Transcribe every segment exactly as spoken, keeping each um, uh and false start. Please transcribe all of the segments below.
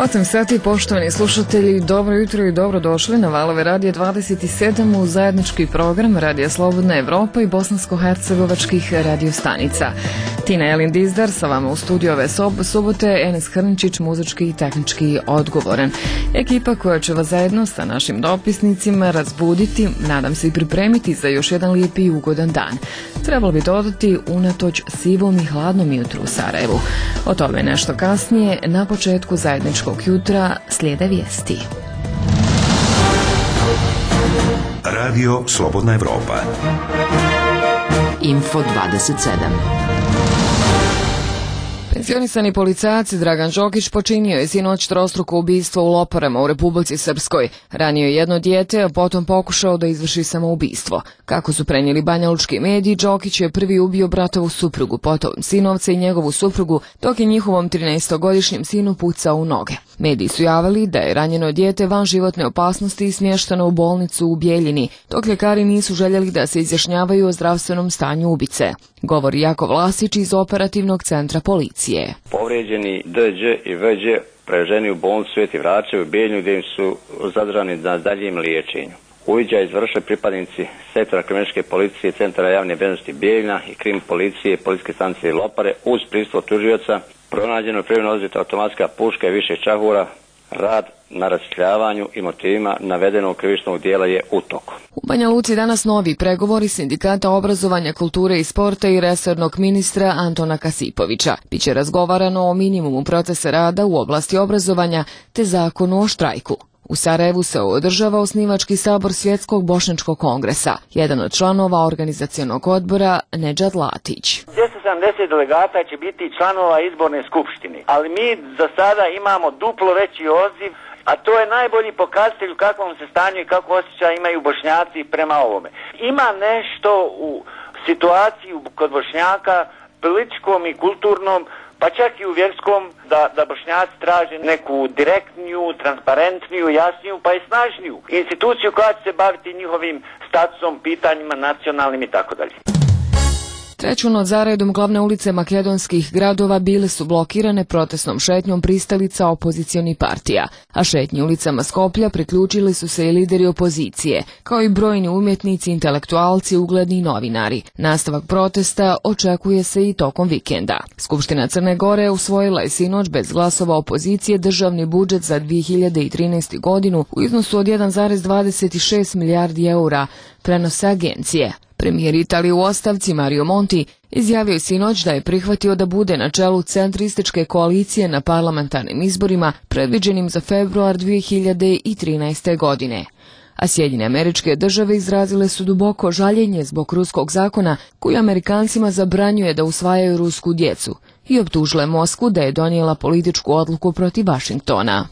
osam sati, poštovani slušatelji, dobro jutro i dobrodošli na valove Radija dvadeset sedam u zajednički program Radija Slobodna Evropa i bosansko-hercegovačkih radiostanica. Tina Elin Dizdar sa vama u studiju ove sob- subote, Enes Hrnčić, muzički i tehnički odgovoren. Ekipa koja će vas zajedno sa našim dopisnicima razbuditi, nadam se i pripremiti za još jedan lijepi i ugodan dan. Trebalo bi dodati unatoč sivom i hladnom jutru u Sarajevu. O tome nešto kasnije, na početku zajedničkog jutra slijede vijesti. Radio Slobodna Evropa. Info dvadeset sedam. Penzionisani policajac Dragan Đokić počinio je sinoć trostruko ubistvo u Loparama u Republici Srpskoj. Ranio je jedno dijete, a potom pokušao da izvrši samoubistvo. Kako su prenijeli banjalučki mediji, Đokić je prvi ubio bratovu suprugu, potom sinovca i njegovu suprugu, dok je njihovom trinaestogodišnjem sinu pucao u noge. Mediji su javili da je ranjeno dijete van životne opasnosti i smješteno u bolnicu u Bijeljini, dok ljekari nisu željeli da se izjašnjavaju o zdravstvenom stanju ubice. Govori Jakov Lasić iz operativnog centra policije. Povrijeđeni D Đ i V Đ preveženi u bolnicu Sveti Vrače u Bijeljinu gdje im su zadržani na daljem liječenju. Uviđaj izvršili pripadnici sektora kriminalističke policije, centra javne bezbednosti Bijeljina i krim policije, policijske stanice Lopare uz prisustvo tužioca. Pronađeno je privremeno oduzeta automatska puška i više čahura. Rad na rasvjetljavanju i motivima navedenog krivičnog dijela je u toku. U Banja Luci danas novi pregovori Sindikata obrazovanja, kulture i sporta i resornog ministra Antona Kasipovića. Biće razgovarano o minimumu procesa rada u oblasti obrazovanja te zakonu o štrajku. U Sarajevu se održava osnivački sabor Svjetskog bošnjačkog kongresa. Jedan od članova organizacionog odbora, Nedžad Latić. dvjesto sedamdeset delegata će biti članova izborne skupštine, ali mi za sada imamo duplo veći odziv, a to je najbolji pokazatelj u kakvom se stanju i kako osjećaj imaju Bošnjaci prema ovome. Ima nešto u situaciji kod Bošnjaka, političkom i kulturnom, pa čak i u vjerskom, da, da Bošnjaci traže neku direktniju, transparentniju, jasniju, pa i snažniju instituciju koja će se baviti njihovim statusom, pitanjima nacionalnim i tako dalje. Treću noć zaredom glavne ulice makedonskih gradova bile su blokirane protestnom šetnjom pristalica opozicionih partija, a šetnji ulicama Skoplja priključili su se i lideri opozicije, kao i brojni umjetnici, intelektualci, ugledni novinari. Nastavak protesta očekuje se i tokom vikenda. Skupština Crne Gore usvojila je sinoć bez glasova opozicije državni budžet za dvije hiljade trinaestu. godinu u iznosu od jedan zarez dvadeset šest milijardi eura, prenose agencije. Premijer Italije u ostavci Mario Monti izjavio je sinoć da je prihvatio da bude na čelu centrističke koalicije na parlamentarnim izborima predviđenim za februar dvije hiljade trinaeste. godine. A Sjedinjene Američke Države izrazile su duboko žaljenje zbog ruskog zakona koji Amerikancima zabranjuje da usvajaju rusku djecu i optužile Moskvu da je donijela političku odluku protiv Vašingtona.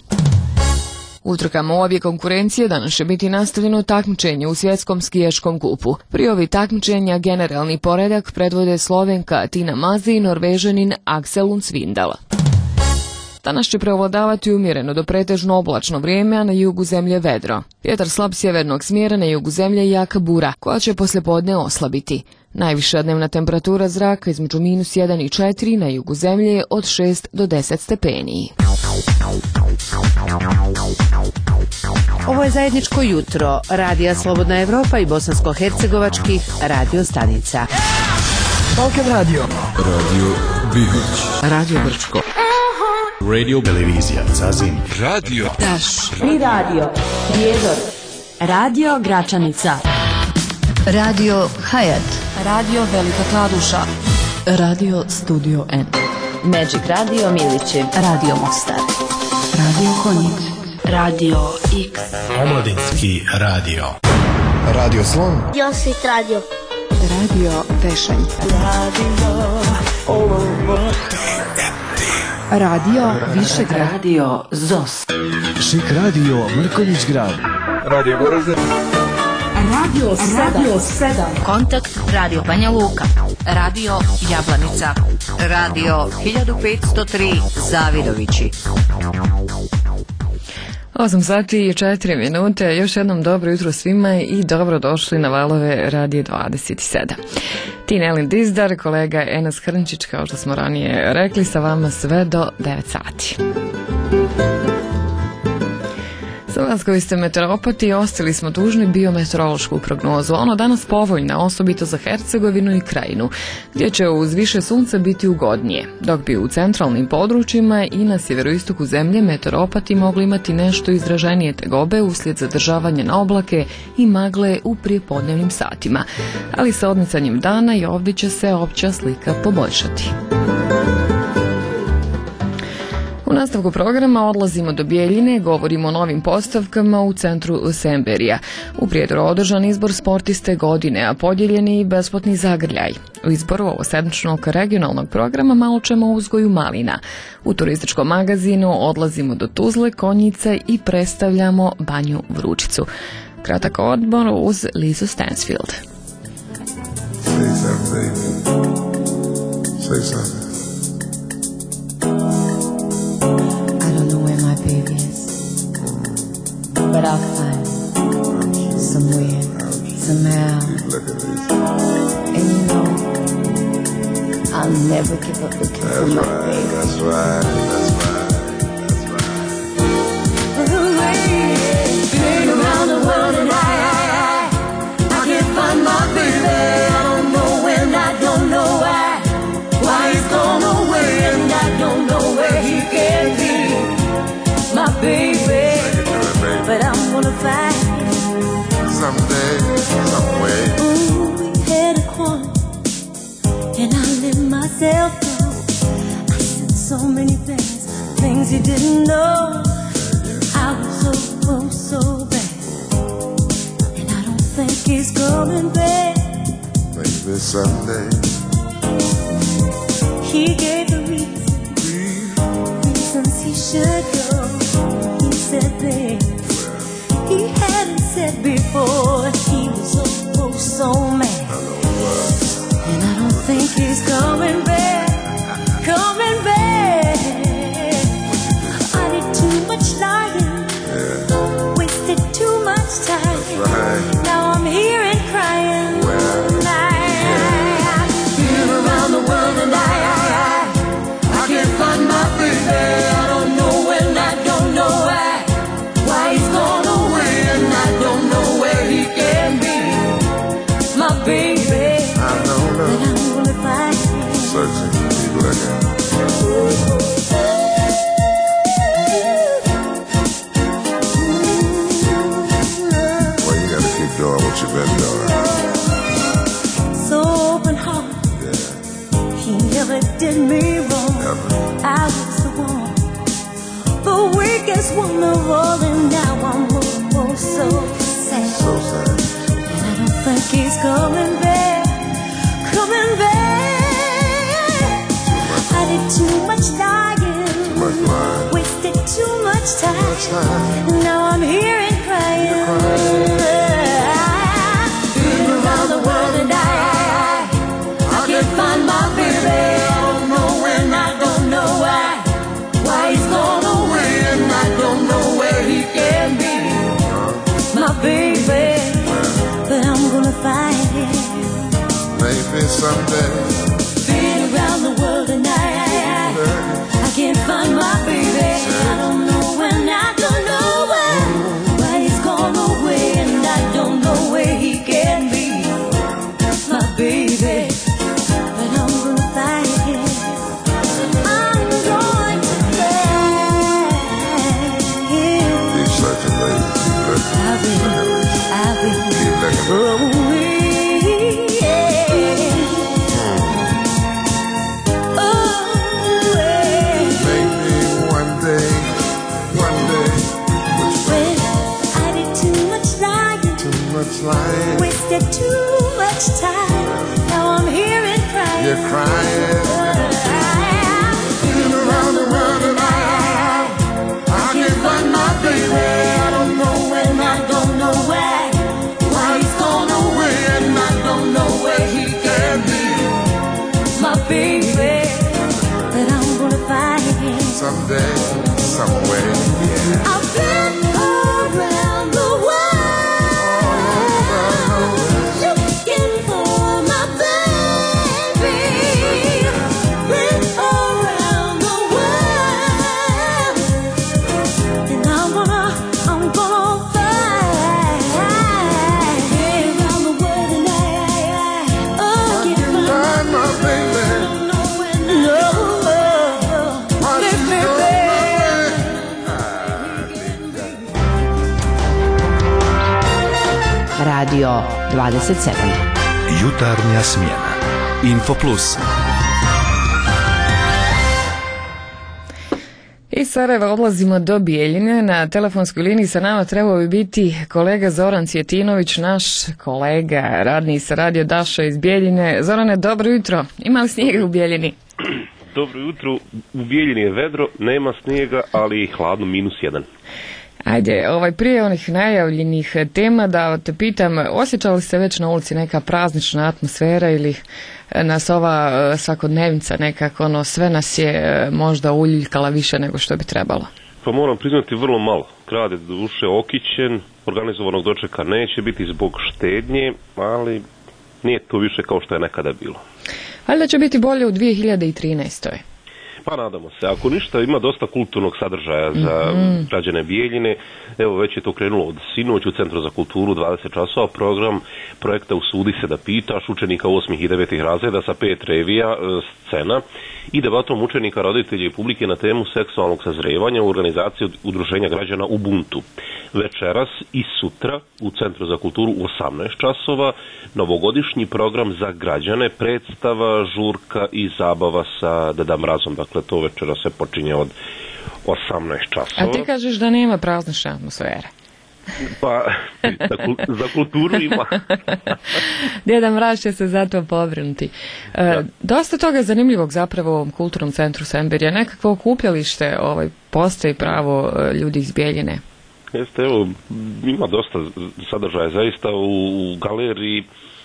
U trkama obje konkurencije danas će biti nastavljeno takmičenje u svjetskom skijaškom kupu. Pri ovi takmičenja generalni poredak predvode Slovenka Tina Maze i Norvežanin Axel Lund Svindal. Danas će preovladavati umjereno do pretežno oblačno vrijeme, a na jugu zemlje vedro. Vjetar slab sjevernog smjera, na jugu zemlje i jaka bura, koja će poslijepodne oslabiti. Najviša dnevna temperatura zraka između minus jedan i četiri, na jugu zemlje je od šest do deset stepeni. Ovo je zajedničko jutro Radija Slobodna Evropa i bosansko-hercegovačkih radiostanica. Balkan Radio. Radio Bihoć. Radio Brčko. Radio Televizija Zazin. Radio Daš. Tri radio. Prijedor. Radio Gračanica. Radio Hayat. Radio Velika Kladuša. Radio Studio N. Magic Radio Milići. Radio Mostar. Radio Konjic. Radio X. Omladinski radio. Radio Slon. Josit Radio. Radio Tešanj. Radio Olovo. Radio Višegrad. Radio Zos. Šik Radio Mrkonjić Grad. Radio Goražde. Radio Radio sedam. Kontakt Radio Banja Luka. Radio Jablanica. Radio hiljadu petsto tri Zavidovići. osam sati i četiri minute, još jednom dobro jutro svima i dobrodošli na valove Radije dvadeset sedam. Tina Elin Dizdar, kolega Enes Hrnčić, kao što smo ranije rekli, sa vama sve do devet sati. Za vas koji ste meteoropati, ostali smo dužni biometeorološku prognozu. Ono danas povoljna, osobito za Hercegovinu i Krajinu, gdje će uz više sunca biti ugodnije, dok bi u centralnim područjima i na sjeveroistoku zemlje meteoropati mogli imati nešto izraženije tegobe uslijed zadržavanja na oblake i magle u prijepodnevnim satima. Ali sa odmicanjem dana i ovdje će se opća slika poboljšati. U nastavku programa odlazimo do Bijeljine, govorimo o novim postavkama u centru Semberija. U Prijedoru održan izbor sportiste godine, a podijeljeni i besplatni zagrljaj. U izboru ovosedmičnog regionalnog programa malo ćemo o uzgoju malina. U turističkom magazinu odlazimo do Tuzle, Konjice i predstavljamo Banju Vručicu. Kratak odmor uz Lizu Stansfield. Say something, say something. Baby is, but I'll find it somewhere, somehow. And you know, I'll never give up looking for my baby. That's right, that's right, that's right. Been around the world and I, I, I, I can't find my baby. I don't know when, I don't know why, why he's gone away, and I don't know where he can be. My baby, but I'm gonna find him someday, some way. Ooh, we had a quarrel, and I let myself go. I said so many things, things he didn't know. I was so, oh, so bad, and I don't think he's coming back. Maybe someday. He gave the reason, reasons he should go. He said things he hadn't said before. He was so, oh, so mad. And I don't think he's coming back, coming back. I did too much lying, yeah. Wasted too much time. Right. Now I'm here and crying. Well, I, I've been around the world and I, I, I, I can't find my baby. I don't know when, I don't know why. Why he's gone away and I don't know where he can be. My baby, I don't know. But I'm gonna find him. Searching, keep looking. Well, you gotta keep doing what you've been doing. So open heart, yeah. He never did me wrong. Never. I was the one, the weakest one of all, and now I'm oh, oh, so sad. So sad. And I don't think he's coming back, coming back. I did too much lying, too much lying. Wasted too much time. Too much time. And now I'm here and crying. Been around the world and I, I, I, I can't find my baby. I don't know when, I don't know why. Why he's gone away and I don't know where he can be. My baby, but I'm gonna find him. Maybe someday. Been around the world and I, I, I, I can't find my baby. I don't know when, I don't know why. Why he's gone away and I don't know where he can be. My baby, but I'm gonna find him. I'm going to find him. Keep searching, baby. Keep looking. I've been, I've been, keep looking. oh, yeah. Oh, yeah. Maybe one day, one day. When I did too much lying, Too much lying. wasted too much time. Now I'm here and crying. You're crying. Been around the world and I, I, I can't find my baby. I don't know when, I don't know why. Why he's gone away and I don't know where he can be. My baby, but I'm gonna find him someday, some way. Yeah. I've been around the world looking for my baby. Radio dvadeset sedam. Jutarnja smjena. Info Plus. Iz Sarajeva odlazimo do Bijeljine. Na telefonskoj liniji sa nama trebao bi biti kolega Zoran Cvjetinović, naš kolega radni sa Radio Daša iz Bijeljine. Zorane, dobro jutro. Ima li snijega u Bijeljini? Dobro jutro. U Bijeljini je vedro, nema snijega, ali hladno, minus jedan. Ajde, ovaj, prije onih najavljenih tema da te pitam, osjeća li se već na ulici neka praznična atmosfera ili nas ova svakodnevnica nekako, ono, sve nas je možda uljuljkala više nego što bi trebalo? Pa moram priznati vrlo malo. Grad je duše okićen, organizovanog dočeka neće biti zbog štednje, ali nije to više kao što je nekada bilo. Ali da će biti bolje u dvije hiljade trinaestoj. Pa nadamo se. Ako ništa, ima dosta kulturnog sadržaja za mm-hmm. građane Bijeljine. Evo, već je to krenulo od sinoć u Centru za kulturu, dvadeset časova, program projekta Usudi se da pitaš, učenika osmih i devetih razreda sa pet revija, scena i debatom učenika, roditelja i publike na temu seksualnog sazrevanja u organizaciji udruženja građana Ubuntu. Večeras i sutra u Centru za kulturu u osamnaest časova novogodišnji program za građane, predstava, žurka i zabava sa Deda Mrazom. Dakle, to večera se počinje od osamnaest časova. A ti kažeš da nema praznične atmosfere? Pa, za, za kulturu ima. Deda Mraz će se zato pobrinuti. E, ja. Dosta toga zanimljivog zapravo u ovom kulturnom centru Semberija. Nekakvo okupljalište ovaj, postoji pravo ljudi iz Bijeljine. Jeste, evo, ima dosta sadržaja. Zaista u, u galeriji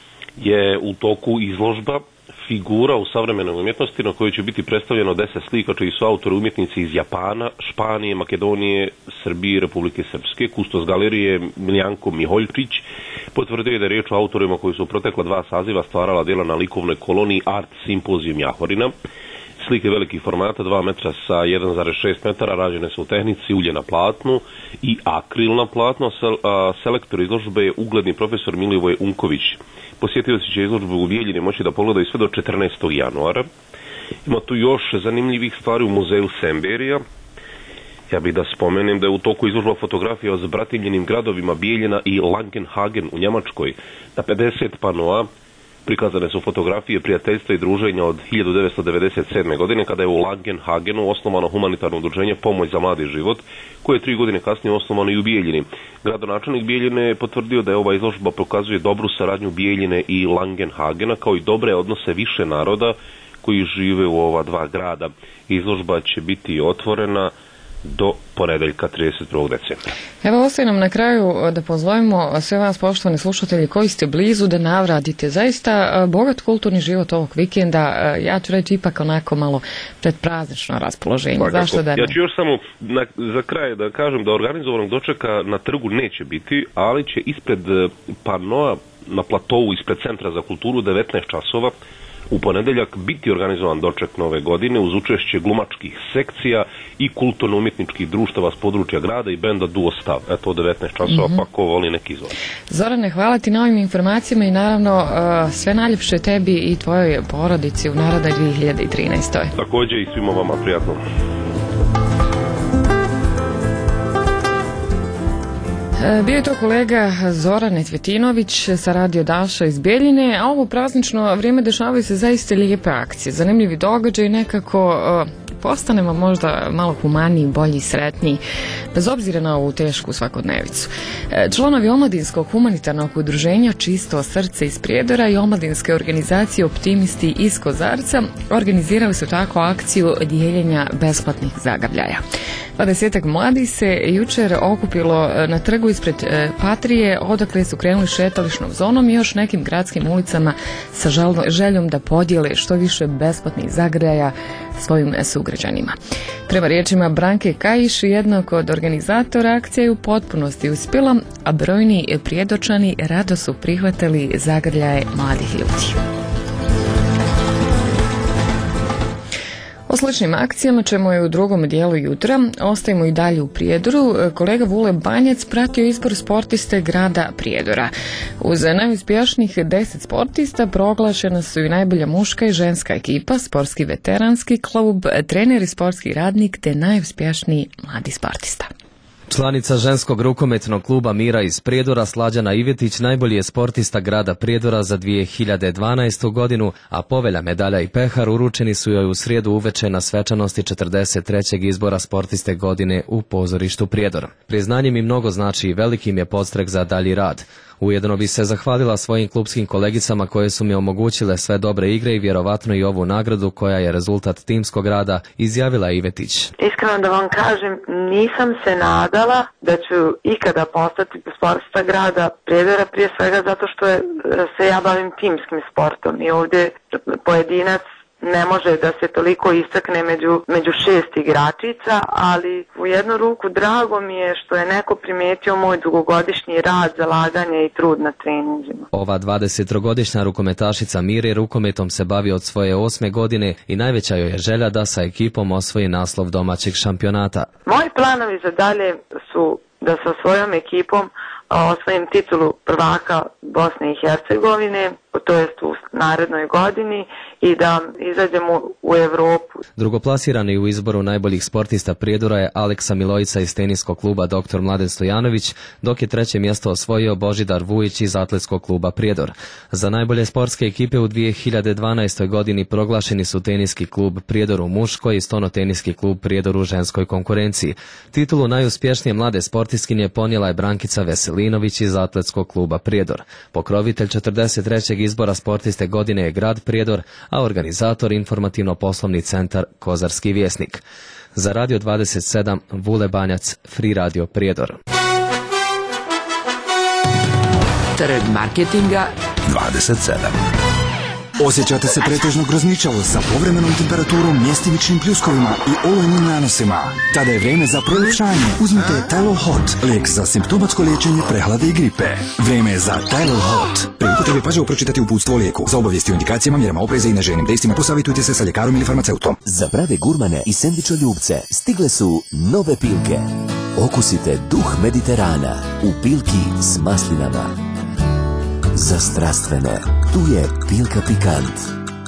je u toku izložba figura u savremenoj umjetnosti na kojoj će biti predstavljeno deset slika čiji su autori umjetnici iz Japana, Španije, Makedonije, Srbije i Republike Srpske. Kustos galerije Miljanko Miholjčić potvrdio da je riječ o autorima koji su u protekla dva saziva stvarala djela na likovnoj koloniji Art Simpozijum Jahorina. Slike velikih formata, dva metra sa jedan zarez šest metara, rađene su u tehnici ulje na platnu i akril na platnu, a selektor izložbe je ugledni profesor Milivoj Unković. Posjetioci će izložbu u Bijeljini moći da pogledaju sve do četrnaestog januara. Ima tu još zanimljivih stvari u muzeju Semberija. Ja bih da spomenem da je u toku izložba fotografija o zbratimljenim gradovima Bijeljina i Langenhagen u Njemačkoj. Na pedeset panoa prikazane su fotografije prijateljstva i druženja od hiljadu devetsto devedeset sedme. godine kada je u Langenhagenu osnovano humanitarno udruženje Pomoć za mladi život, koje je tri godine kasnije osnovano i u Bijeljini. Gradonačelnik Bijeljine je potvrdio da je ova izložba pokazuje dobru saradnju Bijeljine i Langenhagena kao i dobre odnose više naroda koji žive u ova dva grada. Izložba će biti otvorena do ponedeljka trideset prvog decembra. Evo, ostaje nam na kraju da pozovemo sve vas, poštovani slušatelji, koji ste blizu, da navratite zaista bogat kulturni život ovog vikenda. Ja ću reći ipak onako malo predpraznično raspoloženje. Pa, zašto da ne? Ja ću još samo na, za kraj da kažem da organizovanog dočeka na trgu neće biti, ali će ispred panoa na platovu ispred Centra za kulturu devetnaest časova u ponedeljak biti organizovan doček nove godine uz učešće glumačkih sekcija i kulturno-umjetničkih društava s područja grada i benda Duo Stav. Eto, devetnaest časova, mm-hmm. pa ko voli neki izvod. Zorane, hvala ti na ovim informacijama i naravno uh, sve najljepše tebi i tvojoj porodici u narednoj dvije hiljade trinaestoj. Također i svima vama prijatno. Bio je to kolega Zoran Cvjetinović sa Radio Daša iz Bijeljine, a ovo praznično vrijeme dešavaju se zaista lijepe akcije, zanimljivi događaj, nekako uh, postanemo možda malo humaniji, bolji, sretniji, bez obzira na ovu tešku svakodnevicu. Članovi omladinskog humanitarnog udruženja Čisto srce iz Prijedora i omladinske organizacije Optimisti iz Kozarca organizirali su tako akciju dijeljenja besplatnih zagravljaja. Dvadesetak mladih se jučer okupilo na trgu ispred Patrije, odakle su krenuli šetališnom zonom i još nekim gradskim ulicama sa željom da podijele što više besplatnih zagrljaja svojim sugrađanima. Prema riječima Branke Kajiš, jednog od organizatora, akcija je u potpunosti uspjela, a brojni prijedočani rado su prihvatili zagrljaje mladih ljudi. O sličnim akcijama ćemo i u drugom dijelu jutra. Ostajemo i dalje u Prijedoru. Kolega Vule Banjac pratio izbor sportiste grada Prijedora. Uz najuspješnijih deset sportista proglašena su i najbolja muška i ženska ekipa, sportski veteranski klub, trener i sportski radnik te najuspješniji mladi sportista. Članica ženskog rukometnog kluba Mira iz Prijedora Slađana Ivetić najbolji je sportista grada Prijedora za dvije hiljade dvanaestu. godinu, a povelja, medalja i pehar uručeni su joj u srijedu uveče na svečanosti četrdeset trećeg izbora sportiste godine u pozorištu Prijedor. Priznanje mi mnogo znači i veliki im je podstrek za dalji rad. Ujedno bi se zahvalila svojim klubskim kolegicama koje su mi omogućile sve dobre igre i vjerovatno i ovu nagradu koja je rezultat timskog rada, izjavila Ivetić. Iskreno da vam kažem, nisam se nadala da ću ikada postati sportista grada Prijedora, prije svega zato što je, se ja bavim timskim sportom i ovdje pojedinac ne može da se toliko istakne među, među šest igračica, ali u jednu ruku drago mi je što je neko primijetio moj dugogodišnji rad, zalaganje i trud na treninzima. Ova dvadesettrogodišnja rukometašica Mire rukometom se bavi od svoje osme godine i najveća joj je želja da sa ekipom osvoji naslov domaćeg šampionata. Moji planovi za dalje su da sa svojom ekipom osvojim titulu prvaka Bosne i Hercegovine, to jest u narednoj godini, i da izađemo u Evropu. Drugoplasirani u izboru najboljih sportista Prijedora je Aleksa Milojica iz teniskog kluba doktor Mladen Stojanović, dok je treće mjesto osvojio Božidar Vujić iz atletskog kluba Prijedor. Za najbolje sportske ekipe u dvije hiljade dvanaestoj. godini proglašeni su teniski klub Prijedor u muškoj i stonoteniski klub Prijedor u ženskoj konkurenciji. Titulu najuspješnije mlade sportistkinje ponijela je Brankica Veselinović iz atletskog kluba Prijedor. Pokrovitelj četrdeset trećeg izbora sportiste godine je grad Prijedor, a organizator informativno-poslovni centar Kozarski vjesnik. Za Radio dvadeset sedam, Vule Banjac, Free Radio Prijedor. Trg marketinga dvadeset sedam. Osjećate se pretežno grozničavo sa povremenom temperaturom, mjestimičnim pljuskovima i olujnim nanosima? Tada je vrijeme za proljepšanje. Uzmite Tylenol Hot, lijek za simptomatsko liječenje prehlade i gripe. Vrijeme je za Tylenol Hot. Pri upotrebi pažljivo pročitati uputstvo o lijeku. Za obavijesti o indikacijama, mjerama opreza i neželjenim dejstvima posavitujte se sa ljekarom ili farmaceutom. Za prave gurmane i sendvičoljubce stigle su nove pilke. Okusite duh Mediterana u pilki s maslinama. Za strastvene, tu je Pilka Pikant.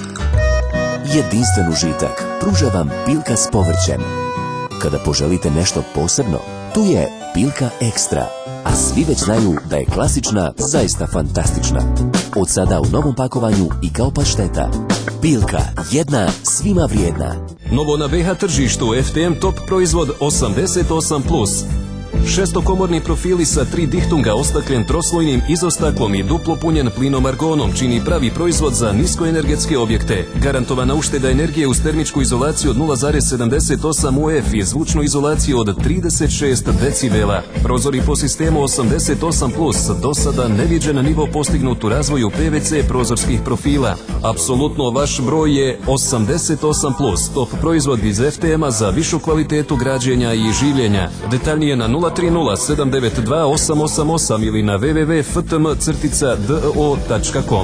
Jedinstven užitak pruža vam Pilka s povrćem. Kada poželite nešto posebno, tu je Pilka Ekstra. A svi već znaju da je klasična zaista fantastična. Od sada u novom pakovanju i kao pašteta. Pilka, jedna svima vrijedna. Novo na B H tržištu F T M Top proizvod osamdeset osam plus. Šestokomorni profili sa tri dihtunga ostakljen troslojnim izostaklom i duplo punjen plinom argonom čini pravi proizvod za niskoenergetske objekte. Garantovana ušteda energije uz termičku izolaciju od nula zarez sedamdeset osam U F i zvučnu izolaciju od trideset šest decibela. Prozori po sistemu osamdeset osam plus, do sada neviđen nivo postignut u razvoju P V C prozorskih profila. Apsolutno vaš broj je osamdeset osam plus, top proizvod iz F T M-a za višu kvalitetu građenja i življenja. Detaljnije na nula tri nula sedam devet dva osam osam osam ili na w w w tačka f t m crtica d o tačka com.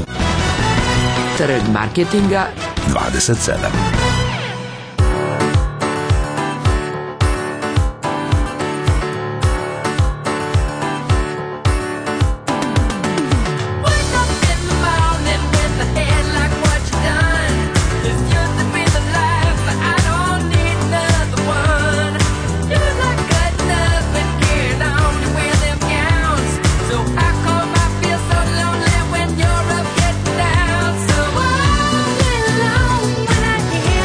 Trg marketinga dvadeset sedam. When you're up, get down. So all alone when I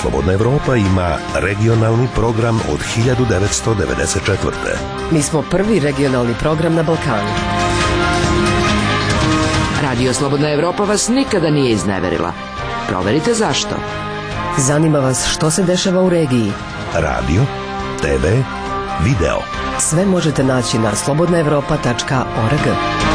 Slobodna Evropa ima regionalni program od hiljadu devetsto devedeset četvrte. Mi smo prvi regionalni program na Balkanu. Radio Slobodna Evropa vas nikada nije izneverila. Proverite zašto. Zanima vas što se dešava u regiji. Radio, te ve, video. Sve možete naći na slobodna evropa tačka org.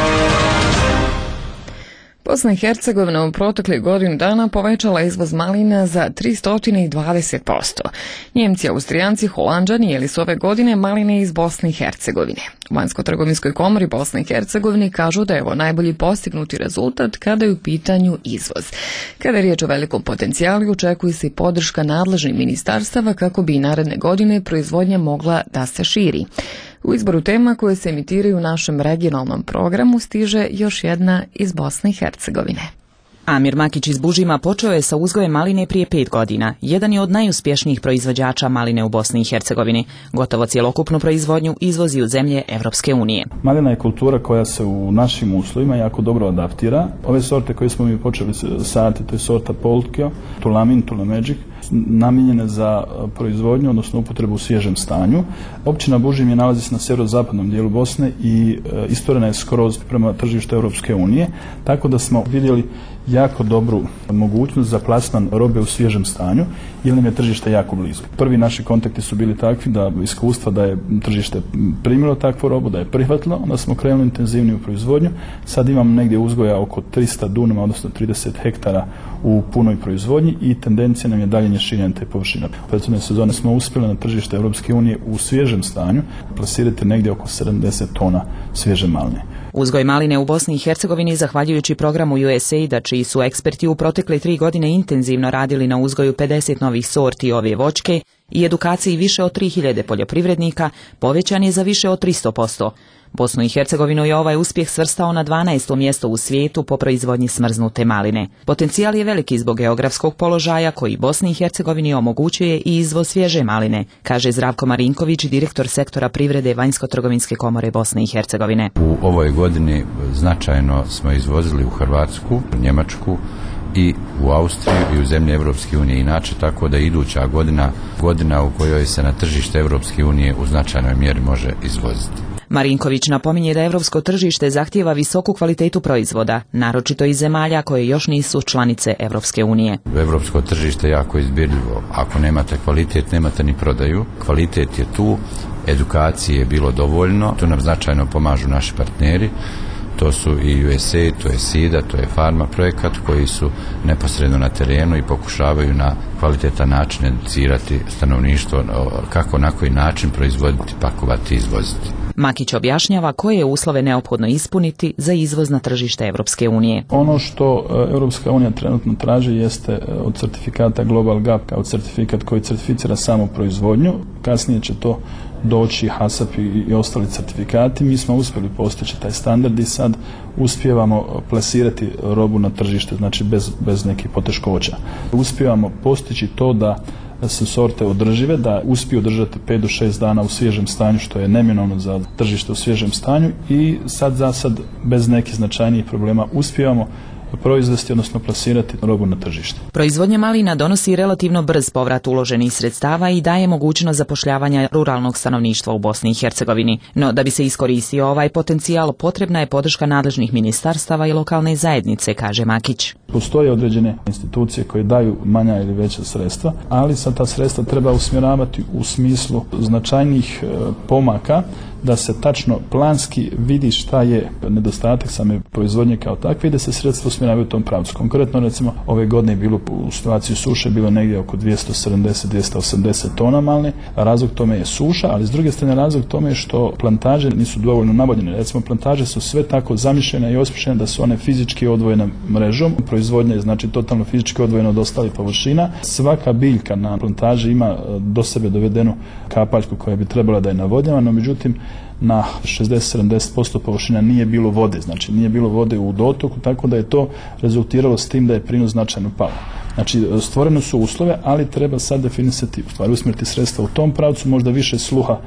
Bosna i Hercegovina u proteklih godinu dana povećala izvoz malina za tristo dvadeset posto. Njemci, Austrijanci, Holanđani jeli su ove godine maline iz Bosne i Hercegovine. U Vanjsko-trgovinskoj komori Bosne i Hercegovine kažu da je ovo najbolji postignuti rezultat kada je u pitanju izvoz. Kada je riječ o velikom potencijalu, očekuje se i podrška nadležnih ministarstava kako bi i naredne godine proizvodnja mogla da se širi. U izboru tema koje se emitiraju u našem regionalnom programu stiže još jedna iz Bosne i Hercegovine. Amir Makić iz Bužima počeo je sa uzgojem maline prije pet godina. Jedan je od najuspješnijih proizvođača maline u Bosni i Hercegovini. Gotovo cjelokupnu proizvodnju izvozi u zemlje Evropske unije. Malina je kultura koja se u našim uslovima jako dobro adaptira. Ove sorte koje smo mi počeli saditi, to je sorta Polkio, Tulamin, Tulamagic, namijenjene za proizvodnju, odnosno upotrebu u svježem stanju. Općina Bužim je nalazi se na sjeverozapadnom dijelu Bosne i e, istorena je skroz prema tržištu Europske unije, tako da smo vidjeli jako dobru mogućnost za plasman robe u svježem stanju, jer nam je tržište jako blizu. Prvi naši kontakti su bili takvi da iskustva da je tržište primilo takvu robu, da je prihvatilo, onda smo krenuli intenzivniju proizvodnju. Sad imamo negdje uzgoja oko tristo dunama, odnosno trideset hektara u punoj proizvodnji i tendencija nam je dalje širenje te površine. U prethodne sezone smo uspjeli na tržište Europske unije u svježem stanju plasirati negdje oko sedamdeset tona svježe maline. Uzgoj maline u Bosni i Hercegovini, zahvaljujući programu U S A I D-a, čiji su eksperti u protekle tri godine intenzivno radili na uzgoju pedeset novih sorti ove voćke i edukaciji više od tri hiljade poljoprivrednika, povećan je za više od tristo posto. Bosnu i Hercegovinu je ovaj uspjeh svrstao na dvanaesto mjesto u svijetu po proizvodnji smrznute maline. Potencijal je veliki zbog geografskog položaja koji Bosni i Hercegovini omogućuje i izvoz svježe maline, kaže Zdravko Marinković, direktor sektora privrede Vanjsko-trgovinske komore Bosne i Hercegovine. U ovoj godini značajno smo izvozili u Hrvatsku, Njemačku i u Austriju i u zemlje Evropske unije inače, tako da iduća godina, godina u kojoj se na tržište Evropske unije u značajnoj mjeri može izvoziti. Marinković napominje da evropsko tržište zahtijeva visoku kvalitetu proizvoda, naročito iz zemalja koje još nisu članice Evropske unije. Evropsko tržište je jako izbirljivo. Ako nemate kvalitet, nemate ni prodaju. Kvalitet je tu, edukacije je bilo dovoljno, tu nam značajno pomažu naši partneri. To su i U S A I D, to je S I D A, to je Farma projekat koji su neposredno na terenu i pokušavaju na kvalitetan način educirati stanovništvo kako na koji način proizvoditi, pakovati i izvoziti. Makić objašnjava koje je uslove neophodno ispuniti za izvoz na tržište Evropske unije. Ono što Evropska unija trenutno traži jeste od certifikata Global Gap kao certifikat koji certificira samu proizvodnju. Kasnije će to doći HASAP i, i ostali certifikati. Mi smo uspjeli postići taj standard i sad uspijevamo plasirati robu na tržište, znači bez, bez nekih poteškoća. Uspijevamo postići to da su sorte održive, da uspiju održati pet do šest dana u svježem stanju, što je neminovno za tržište u svježem stanju, i sad za sad bez nekih značajnijih problema uspijevamo proizvesti, odnosno plasirati robu na tržište. Proizvodnja malina donosi relativno brz povrat uloženih sredstava i daje mogućnost zapošljavanja ruralnog stanovništva u Bosni i Hercegovini. No, da bi se iskoristio ovaj potencijal, potrebna je podrška nadležnih ministarstava i lokalne zajednice, kaže Makić. Postoje određene institucije koje daju manja ili veća sredstva, ali sad ta sredstva treba usmjeravati u smislu značajnih pomaka, da se tačno planski vidi šta je nedostatak same proizvodnje kao takve i da se sredstva usmjeravaju u tom pravcu. Konkretno, recimo, ove godine je bilo u situaciji suše bilo negdje oko dvjesto sedamdeset do dvjesto osamdeset tona maline. Razlog tome je suša, ali s druge strane razlog tome je što plantaže nisu dovoljno navodnjene. Recimo, plantaže su sve tako zamišljene i osmišljene da su one fizički odvojene mrežom. Proizvodnja je znači totalno fizički odvojena od ostalih površina. Svaka biljka na plantaži ima do sebe dovedenu kapaljku koja bi trebala da je navodnjava, no međutim na šezdeset do sedamdeset posto površina nije bilo vode, znači nije bilo vode u dotoku, tako da je to rezultiralo s tim da je prinos značajno pao. Znači, stvorene su uslove, ali treba sad definisati, u stvari usmjeriti sredstva u tom pravcu, možda više sluha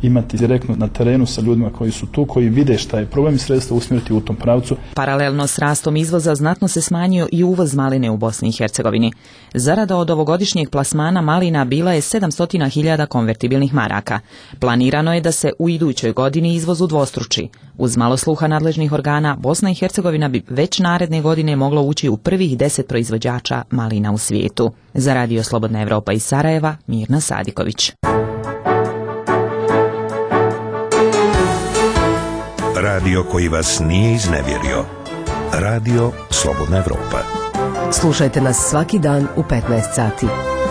imati direktno na terenu sa ljudima koji su tu, koji vide šta je problem i sredstva usmjeriti u tom pravcu. Paralelno s rastom izvoza znatno se smanjio i uvoz maline u Bosni i Hercegovini. Zarada od ovogodišnjeg plasmana malina bila je sedamsto hiljada konvertibilnih maraka. Planirano je da se u idućoj godini izvoz udvostruči. Uz malo sluha nadležnih organa, Bosna i Hercegovina bi već naredne godine mogla ući u prvih deset proizvođača malina u svijetu. Za Radio Slobodna Evropa iz Sarajeva, Mirna Sadiković. Radio koji vas nije iznevjerio. Radio Slobodna Evropa. Slušajte nas svaki dan u petnaest sati.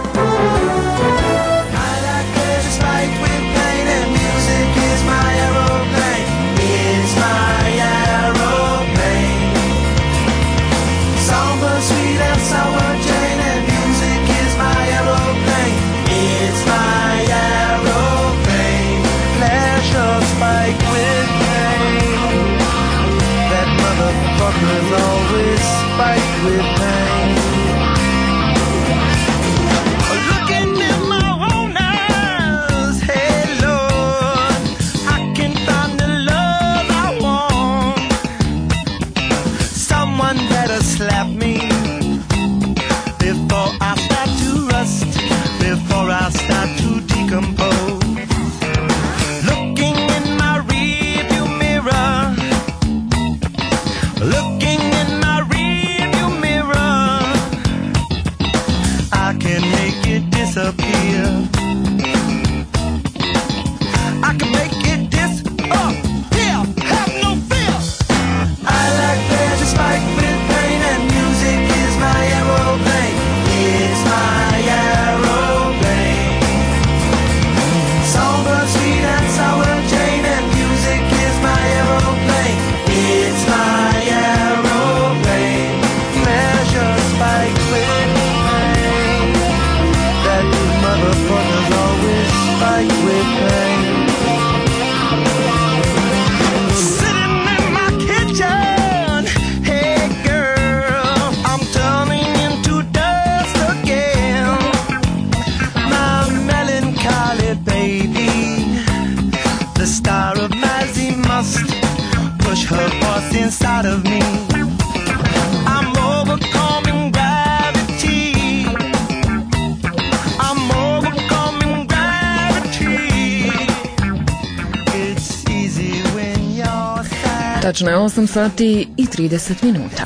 Tačno je osam sati i trideset minuta.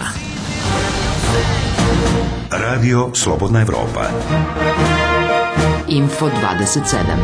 Radio Slobodna Evropa. Info dvadeset sedam.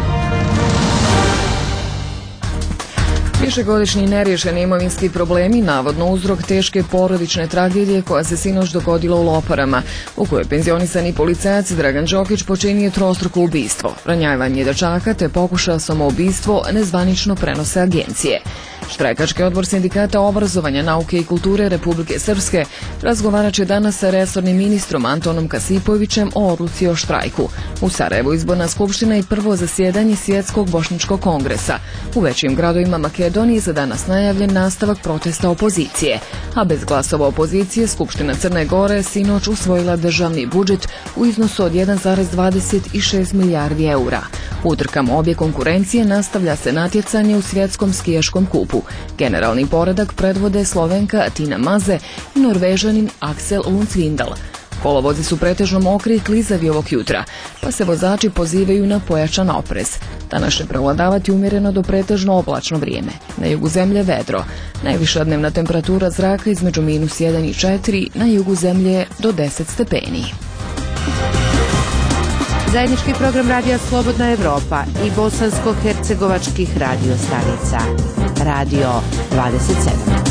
Višegodišnji neriješeni imovinski problemi, navodno uzrok teške porodične tragedije koja se sinoć dogodila u Loparama, u kojoj penzionisani policajac Dragan Đokić počinio trostruko ubistvo, ranjavanje dečaka te pokušao samoubistvo, nezvanično prenose agencije. Štrajkački odbor Sindikata obrazovanja, nauke i kulture Republike Srpske razgovarat će danas sa resornim ministrom Antonom Kasipovićem o odluci o štrajku. U Sarajevu izborna skupština i prvo zasjedanje Svjetskog bošnjačkog kongresa. U većim gradovima Makedonije za danas najavljen nastavak protesta opozicije, a bez glasova opozicije Skupština Crne Gore sinoć usvojila državni budžet u iznosu od jedan zarez dvadeset šest milijardi eura. U trkama obje konkurencije nastavlja se natjecanje u svjetskom skijaškom kupu. Generalni poredak predvode Slovenka Tina Maze i Norvežanin Aksel Lund-Svindal. Kolovozi su pretežno mokri i klizavi ovog jutra, pa se vozači pozivaju na pojačan oprez. Danas će prevladavati umjereno do pretežno oblačno vrijeme. Na jugu zemlje vedro. Najviša dnevna temperatura zraka između minus jedan i četiri, na jugu zemlje do deset stepeni. Zajednički program Radija Slobodna Evropa i bosansko-hercegovačkih radio stanica. Radio dvadeset sedam.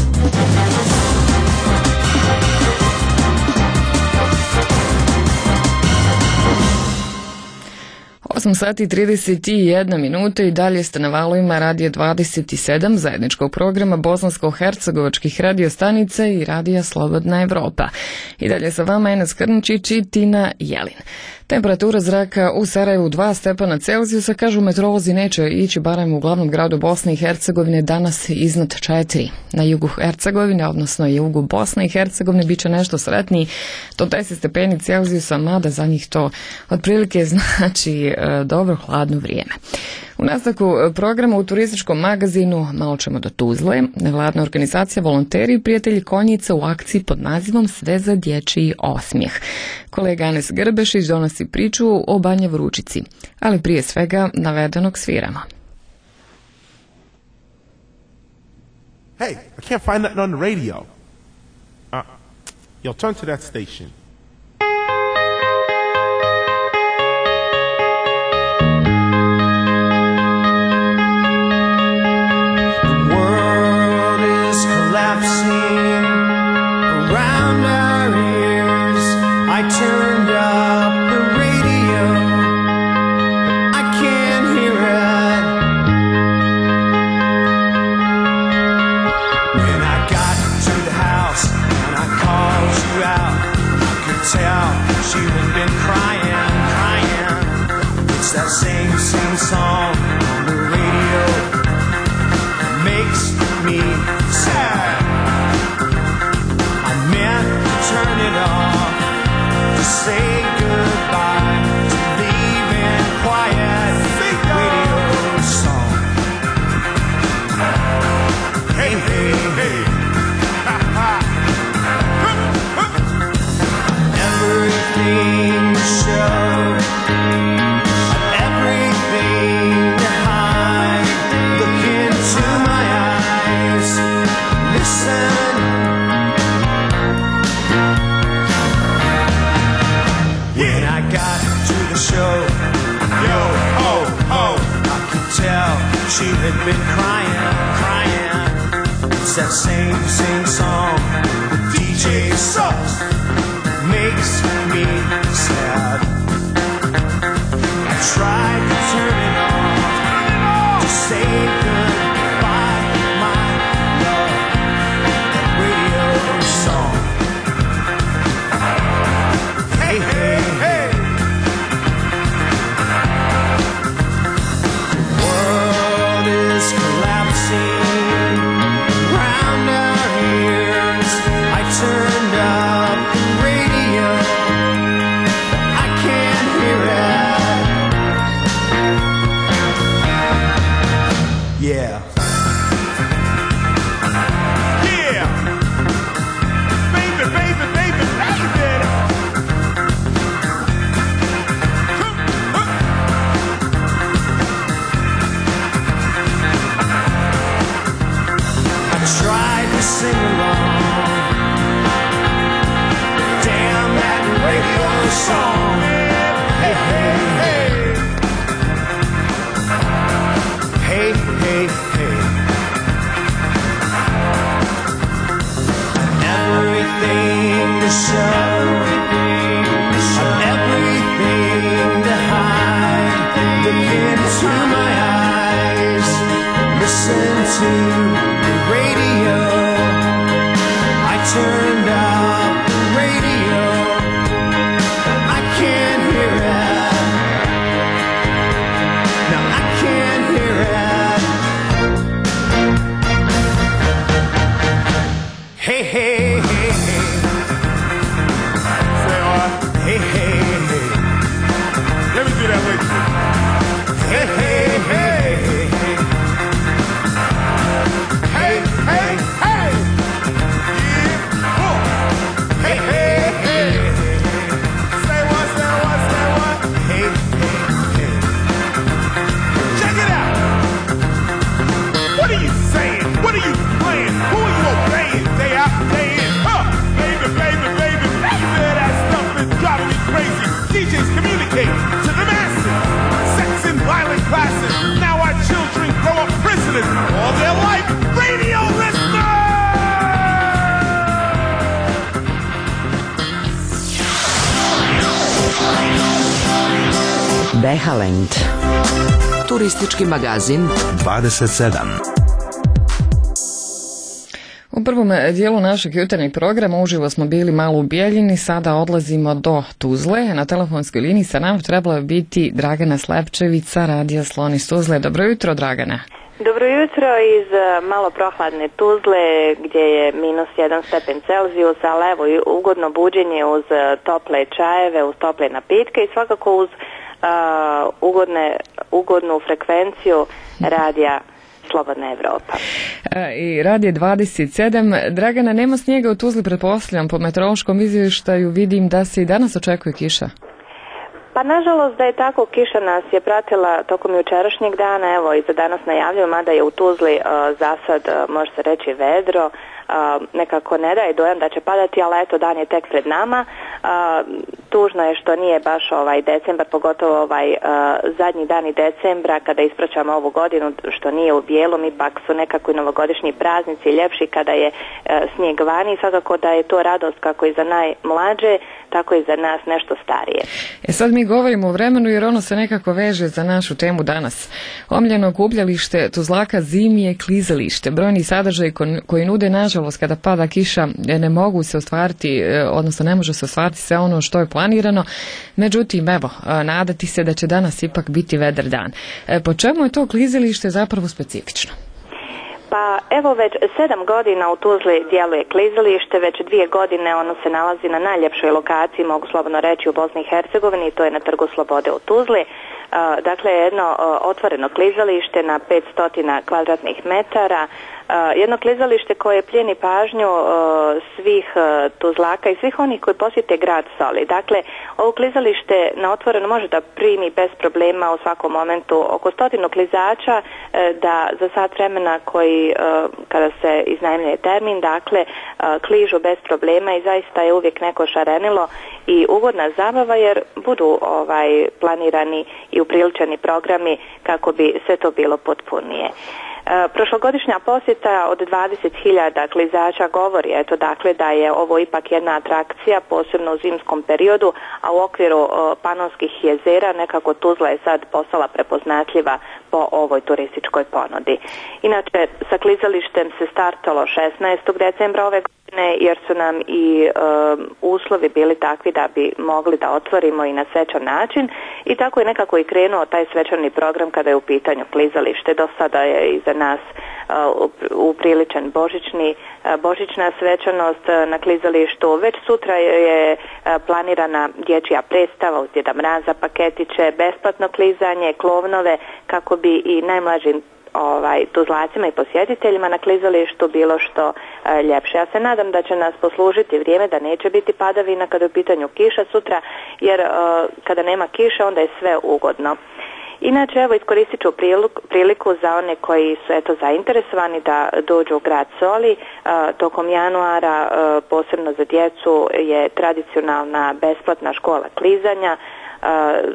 osam sati i trideset jedna minuta i dalje ste na valovima Radija dvadeset sedam, zajedničkog programa bosansko-hercegovačkih radio stanica i Radija Slobodna Evropa. I dalje sa vama Enes Krnčić i Tina Jelin. Temperatura zraka u Sarajevu dva stepena Celzijusa, kažu meteorolozi, neće ići barem u glavnom gradu Bosne i Hercegovine danas iznad četiri. Na jugu Hercegovine, odnosno jugu Bosne i Hercegovine, bit će nešto sretniji do deset stepeni Celzijusa, mada za njih to otprilike znači e, dobro hladno vrijeme. U nastavku programa u turističkom magazinu malo ćemo do Tuzle. Nevladna organizacija Volonteri i prijatelji konjica u akciji pod nazivom Sve za dječji osmijeh. Kolega Anes Grbešić donosi priču o Banja Vručici, ali prije svega navedenog sviramo. Hey, I can't find nothing on the radio. Uh, yo, turn to that station. The world is collapsing around our ears. I turned up the radio. I can't hear it. When I got to the house and I called you out, I could tell she had been crying, crying. It's that same, same song on the radio. It makes me sad. I meant to turn it off, to say goodbye, to leave in quiet radio song. Hey, hey, hey. Everything to show, everything to hide. Look into my eyes, listen. When I got to the show, yo, ho, ho, I could tell she had been crying, crying. It's that same, same song. The D J sucks, makes me sad. I tried to turn it off, to say goodbye, my love. That radio song. Hey, hey, hey. The world is collapsing around our ears. I turned up the radio. I can't hear it. Yeah. Yeah. Baby, baby, baby, baby. I tried to sing along. Damn that radio song. Hey, hey, hey. Hey, hey, hey. Everything to show, everything to hide. Look into my eyes, listen to the radio. I turned up the radio. I can't hear it. No, I can't hear it. Hey, hey, hey, hey. Say what? Hey, hey, hey. Let me do that with you. Hey, hey, hey, hey. Hey, hey, hey. Yeah. Oh. Hey, hey, hey. Say what, say what, say what? Hey, hey, hey. Check it out. What are you saying? What are you playing? Who are you obeying day after day in? Huh? Baby, baby, baby, baby, that stuff is driving me crazy. D Js communicate to the masses. Sex and violent classes. Now our children grow up prisoners all their life. Radio listeners! Behaland. Turistički magazin dvadeset sedam. U prvom dijelu našeg jutarnjeg programa uživo smo bili malo u Bijeljini, sada odlazimo do Tuzle. Na telefonskoj liniji sa nama trebala je biti Dragana Slepčevica, Radio Slon iz Tuzle. Dobro jutro, Dragana. Dobro jutro iz malo prohladne Tuzle gdje je minus jedan stepen Celzijusa, ali evo i ugodno buđenje uz tople čajeve, uz tople napitke i svakako uz uh, ugodne, ugodnu frekvenciju radija Slobodna Evropa. E, I radije dvadeset sedam. Dragana, nema snijega u Tuzli, pretpostavljam, po meteorološkom izvještaju vidim da se i danas očekuje kiša. Pa nažalost da je tako, kiša nas je pratila tokom jučerašnjeg dana, evo i za danas najavljuju, mada je u Tuzli uh, za sad, uh, može se reći, vedro, uh, nekako ne daje dojam da će padati, ali eto, dan je tek pred nama. Uh, tužno je što nije baš ovaj decembar, pogotovo ovaj uh, zadnji dani decembra kada ispraćamo ovu godinu, što nije u bijelom, ipak su nekako i novogodišnji praznici ljepši kada je uh, snijeg vani, svakako da je to radost kako i za najmlađe, tako i za nas nešto starije. E sad mi govorimo o vremenu jer ono se nekako veže za našu temu danas. Omiljeno okupljalište Tuzlaka zimi je klizalište. Brojni sadržaji koji nude, nažalost, kada pada kiša ne mogu se ostvariti, odnosno ne može se ostvariti sve ono što je planirano. Međutim, evo, nadati se da će danas ipak biti vedar dan. Po čemu je to klizalište zapravo specifično? Pa evo već sedam godina u Tuzli djeluje klizalište, već dvije godine ono se nalazi na najljepšoj lokaciji, mogu slobodno reći, u Bosni i Hercegovini, to je na Trgu Slobode u Tuzli. Dakle, jedno otvoreno klizalište na petsto kvadratnih metara, jedno klizalište koje plijeni pažnju svih Tuzlaka i svih onih koji posjete grad Soli. Dakle, ovo klizalište na otvoreno može da primi bez problema u svakom momentu oko stotinu klizača, da za sat vremena koji, kada se iznajmljuje termin, dakle, kližu bez problema i zaista je uvijek neko šarenilo i ugodna zabava jer budu ovaj planirani i upriličeni programi kako bi sve to bilo potpunije. E, prošlogodišnja posjeta od dvadeset hiljada klizača govori eto dakle da je ovo ipak jedna atrakcija, posebno u zimskom periodu, a u okviru o, Panonskih jezera nekako Tuzla je sad postala prepoznatljiva po ovoj turističkoj ponudi. Inače, sa klizalištem se startalo šesnaestog decembra ove godine jer su nam i e, uslovi bili takvi da bi mogli da otvorimo i na svečan način i tako je nekako i krenuo taj svečani program kada je u pitanju klizalište. Do sada je iza nas uh, upriličen božićni, uh, božićna svečanost uh, na klizalištu. Već sutra je uh, planirana dječja predstava uz Djeda Mraza, paketiće, besplatno klizanje, klovnove, kako bi i najmlađim ovaj, Tuzlacima i posjetiteljima na klizalištu bilo što uh, ljepše. Ja se nadam da će nas poslužiti vrijeme, da neće biti padavina kada je u pitanju kiša sutra, jer uh, kada nema kiše onda je sve ugodno. Inače, evo, iskoristit ću priliku za one koji su eto zainteresovani da dođu u grad Soli. E, tokom januara, e, posebno za djecu, je tradicionalna besplatna škola klizanja. E,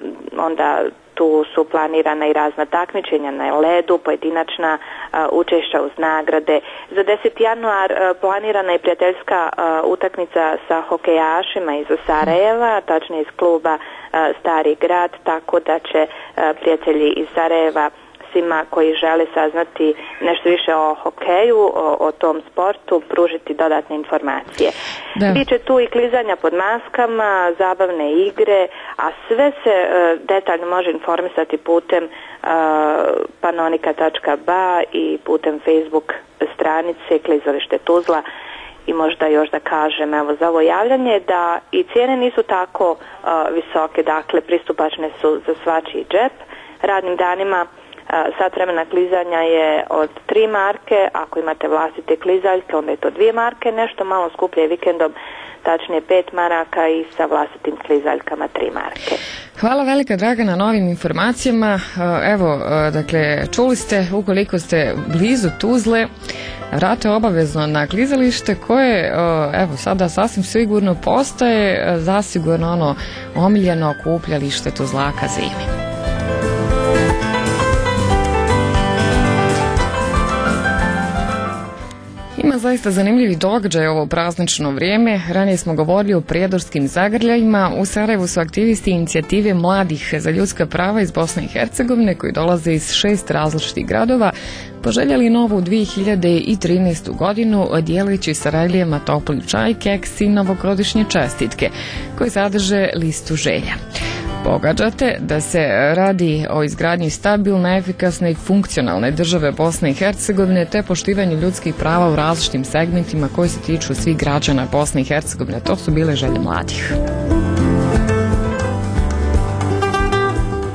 onda tu su planirana i razna takmičenja na ledu, pojedinačna uh, učešća uz nagrade. Za deseti januar uh, planirana je prijateljska uh, utakmica sa hokejašima iz Sarajeva, tačnije iz kluba uh, Stari grad, tako da će uh, prijatelji iz Sarajeva svima koji žele saznati nešto više o hokeju, o, o tom sportu, pružiti dodatne informacije. Da. Biće tu i klizanja pod maskama, zabavne igre, a sve se uh, detaljno može informisati putem uh, panonika tačka ba i putem Facebook stranice Klizalište Tuzla. I možda još da kažem evo za ovo javljanje da i cijene nisu tako uh, visoke, dakle pristupačne su za svačiji džep. Radnim danima sat vremena klizanja je od tri marke, ako imate vlastite klizaljke onda je to dvije marke, nešto malo skuplje vikendom, tačnije pet maraka i sa vlastitim klizaljkama tri marke. Hvala velika, Dragana, na novim informacijama. Evo, dakle, čuli ste, ukoliko ste blizu Tuzle, vrate obavezno na klizalište koje, evo, sada sasvim sigurno postaje zasigurno ono omiljeno okupljalište Tuzlaka zimi. Ima zaista zanimljivi događaj ovo praznično vrijeme. Ranije smo govorili o prijedorskim zagrljajima. U Sarajevu su aktivisti inicijative Mladih za ljudska prava iz Bosne i Hercegovine, koji dolaze iz šest različitih gradova, poželjeli novu dvije hiljade trinaestu godinu dijeleći Sarajlijama topli čaj, keks i novogodišnje čestitke koje sadrže listu želja. Pogađate da se radi o izgradnji stabilne, efikasne i funkcionalne države Bosne i Hercegovine te poštivanju ljudskih prava u različitim segmentima koji se tiču svih građana Bosne i Hercegovine. To su bile želje mladih.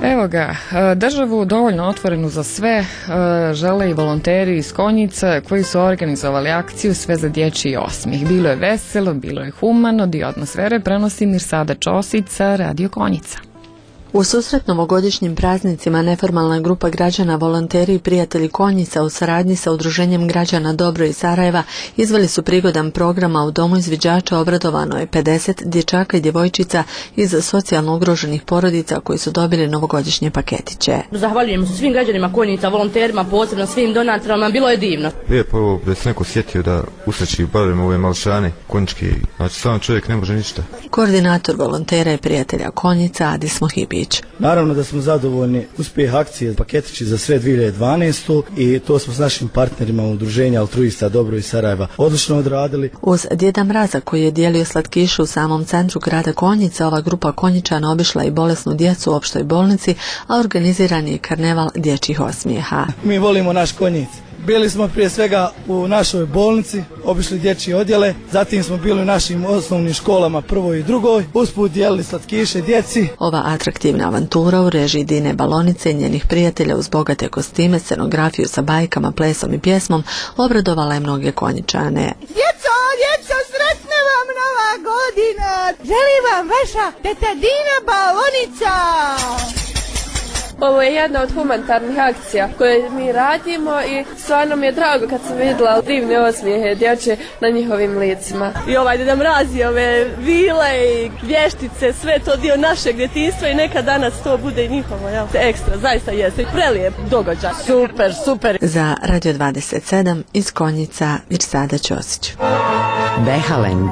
Evo ga, državu dovoljno otvorenu za sve žele i volonteri iz Konjica koji su organizovali akciju Sve za dječji osmijeh. Bilo je veselo, bilo je humano, dio atmosfere prenosi Mirsada Čosić sa Radio Konjica. U susret novogodišnjim praznicima neformalna grupa građana, volonteri i prijatelji Konjica u saradnji sa Udruženjem građana Dobro iz Sarajeva izveli su prigodan programa u Domu izviđača. Obradovano je pedeset dječaka i djevojčica iz socijalno ugroženih porodica koji su dobili novogodišnje paketiće. Zahvaljujemo se svim građanima Konjica, volonterima, posebno svim donatorima, bilo je divno. Lijepo ovo da se neko sjetio da usreći barem ove malšane konjičke, znači sam čovjek ne može ništa. Koordinator volontera i prijatelja Konjica Adis Mohibić. Naravno da smo zadovoljni uspjeh akcije paketići za sve dvije hiljade dvanaestu i to smo s našim partnerima Udruženja altruista Dobro iz Sarajeva odlično odradili. Uz Djeda Mraza koji je dijelio slatkiše u samom centru grada Konjica, ova grupa Konjičana obišla i bolesnu djecu u opštoj bolnici, a organiziran je karneval dječjih osmijeha. Mi volimo naš Konjic. Bili smo prije svega u našoj bolnici, obišli dječje odjele, zatim smo bili u našim osnovnim školama prvoj i drugoj, usput dijelili slatkiše djeci. Ova atraktivna avantura u režiji Dine Balonice i njenih prijatelja uz bogate kostime, scenografiju sa bajkama, plesom i pjesmom obradovala je mnoge Konjičane. Djeco, djeco, sretna vam nova godina! Želi vam vaša teta Dina Balonica! Ovo je jedna od humanitarnih akcija koje mi radimo i stvarno mi je drago kad sam vidjela divne osmijehe dječje na njihovim licima. I ovaj Deda Mraz i ove vile i vještice, sve to dio našeg djetinjstva i neka danas to bude i njihovo, jel? Ekstra, zaista jeste i prelijep događaj. Super, super. Za Radio dvadeset sedam iz Konjica Mirsada Ćosić. Behalend.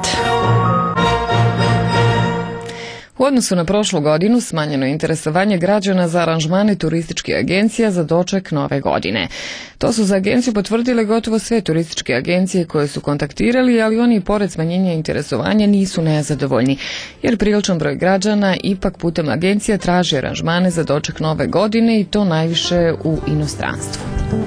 U odnosu na prošlu godinu smanjeno je interesovanje građana za aranžmane turističkih agencija za doček nove godine. To su za agenciju potvrdile gotovo sve turističke agencije koje su kontaktirali, ali oni pored smanjenja interesovanja nisu nezadovoljni, jer priličan broj građana ipak putem agencija traži aranžmane za doček nove godine i to najviše u inostranstvu.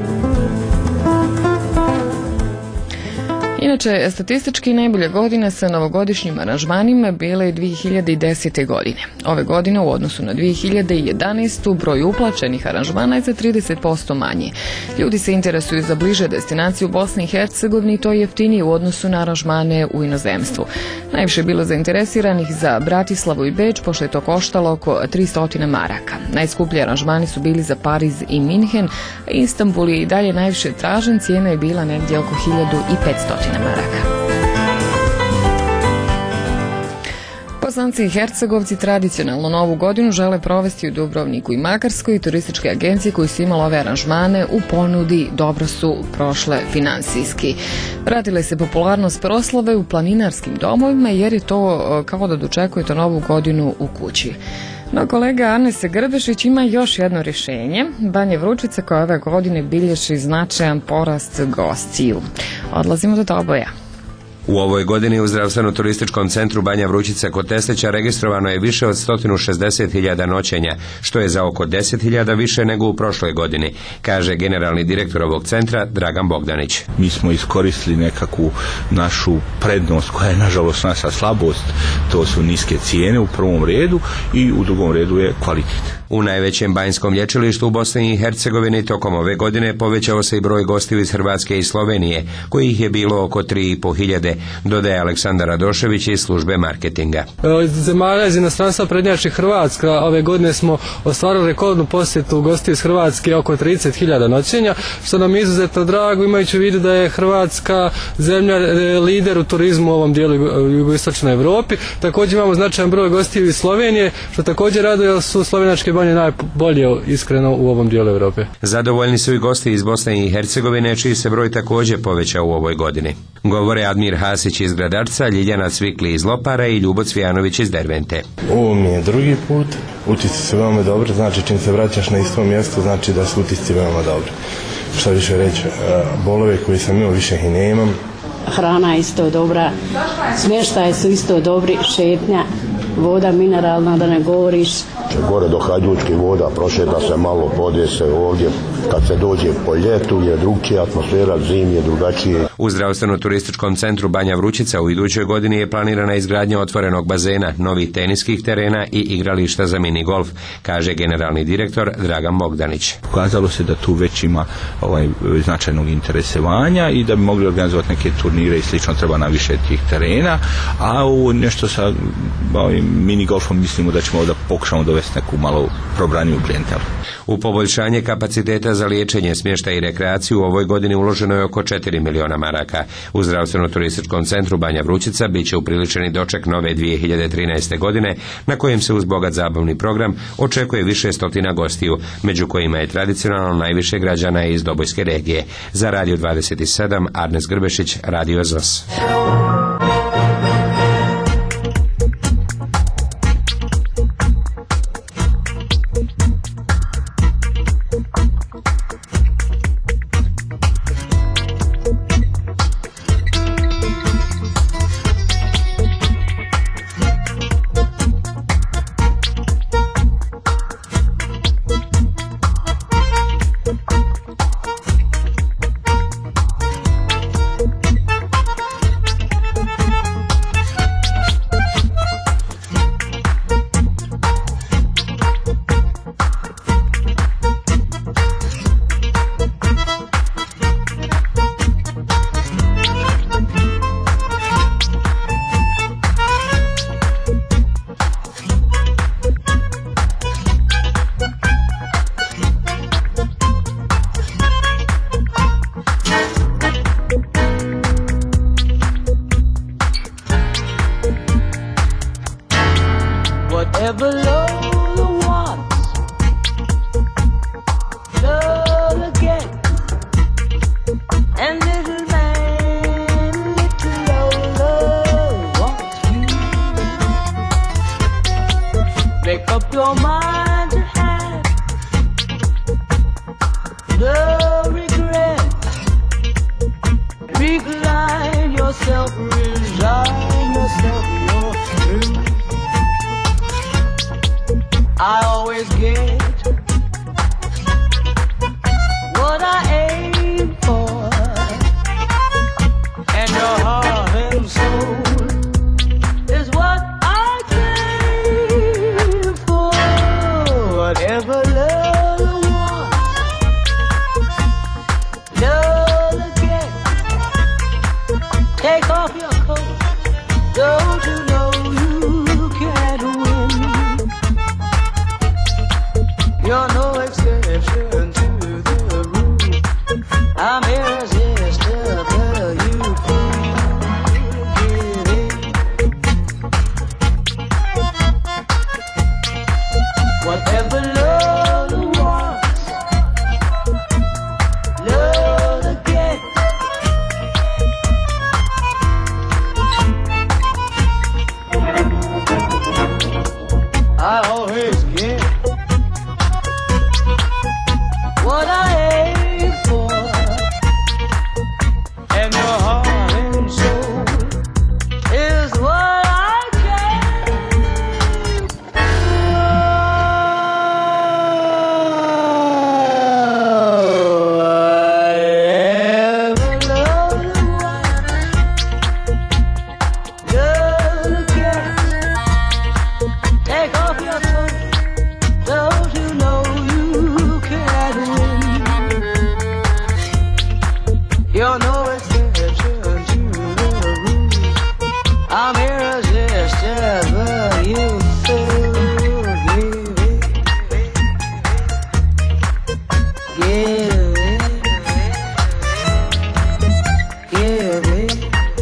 Inače, statistički najbolje godine sa novogodišnjim aranžmanima bile je dvije hiljade desete. godine. Ove godine u odnosu na dvije hiljade jedanaestu. broj uplaćenih aranžmana je za trideset posto manje. Ljudi se interesuju za bliže destinacije u Bosni i Hercegovini i to je jeftinije u odnosu na aranžmane u inozemstvu. Najviše je bilo zainteresiranih za Bratislavu i Beč, pošto je to koštalo oko tristo maraka. Najskuplji aranžmani su bili za Pariz i Minhen, a Istanbul je i dalje najviše tražen, cijena je bila negdje oko hiljadu petsto maraka. Bosanci i Hercegovci tradicionalno novu godinu žele provesti u Dubrovniku i Makarskoj i turističke agencije koji su imale ove aranžmane u ponudi dobro su prošle finansijski. Vratile se popularnost proslave u planinarskim domovima jer je to kao da dočekujete novu godinu u kući. No, kolega Arnese Grbešić ima još jedno rješenje. Banja Vručica koja ove godine bilježi značajan porast gostiju. Odlazimo do Doboja. U ovoj godini u zdravstveno-turističkom centru Banja Vrućica kod Teslića registrovano je više od sto šezdeset hiljada noćenja, što je za oko deset hiljada više nego u prošloj godini, kaže generalni direktor ovog centra Dragan Bogdanić. Mi smo iskoristili nekakvu našu prednost koja je nažalost naša slabost, to su niske cijene u prvom redu i u drugom redu je kvalitet. U najvećem banjskom lječilištu u Bosni i Hercegovini tokom ove godine povećao se i broj gostiju iz Hrvatske i Slovenije, kojih je bilo oko tri i po hiljade, dodaje Aleksandar Radošević iz službe marketinga. Iz zemalja iz inostranstva prednjači Hrvatska. Ove godine smo ostvarili rekordnu posjetu gostiju iz Hrvatske oko trideset hiljada noćenja, što nam je izuzetno drago imajući u vidu da je Hrvatska zemlja lider u turizmu u ovom dijelu jugoistočnoj Europi. Također imamo značajan broj gostiju iz Slovenije, što također raduje su slovenačke banje najbolje iskreno u ovom dijelu Europe. Zadovoljni su i gosti iz Bosne i Hercegovine, čiji se broj također povećao u ovoj godini. Govore Admir Hasić iz Gradarca, Ljiljana Cvikli iz Lopara i Ljubo Cvijanović iz Dervente. Ovo mi je drugi put, utisci su veoma dobri, znači čim se vraćaš na isto mjesto, znači da su utisci veoma dobri. Šta više reći, bolove koje sam imao više i nemam. Hrana je isto dobra, smještaje su isto dobri, šetnja, voda mineralna da ne govoriš, gore do Hajdučkih voda, prošeta se malo, pode se ovdje. Kad se dođe po ljetu je drugčija atmosfera, zim je drugačije. U zdravstveno-turističkom centru Banja Vrućica u idućoj godini je planirana izgradnja otvorenog bazena, novih teniskih terena i igrališta za mini golf, kaže generalni direktor Dragan Bogdanić. Pokazalo se da tu već ima ovaj, značajnog interesovanja i da bi mogli organizovati neke turnire i slično, treba na više tih terena, a u nešto sa ovim mini golfom mislimo da ćemo da pokušamo dovesti neku malo probraniju klijentelu. U poboljšanje kapaciteta za liječenje, smještaj i rekreaciju u ovoj godini uloženo je oko četiri miliona maraka. U zdravstveno-turističkom centru Banja Vrućica bit će upriličeni doček nove dvije hiljade trinaeste godine, na kojem se uz bogat zabavni program očekuje više stotina gostiju, među kojima je tradicionalno najviše građana iz Dobojske regije. Za Radio dvadeset sedam, Arnes Grbešić, Radio Z O S. Whatever Lola wants, Lola gets. And little man, little Lola wants you. Make up your mind to have no regret. Recline yourself, resign yourself, you're through. I always get what I aim for, and your heart and soul is what I came for. Whatever love wants, love gets. Take off your coat, don't you know you can't win? You're no exception to the rule. I'm irresistible, you can't get in. Whatever love wants, love gets. I always get what I aim for, and your heart and soul is what I came for. Whatever love wants, love gets. Take off your coat, don't you know you can't win? You're no exception to the rule. I'm irresistible, you feel give it, give it, give it.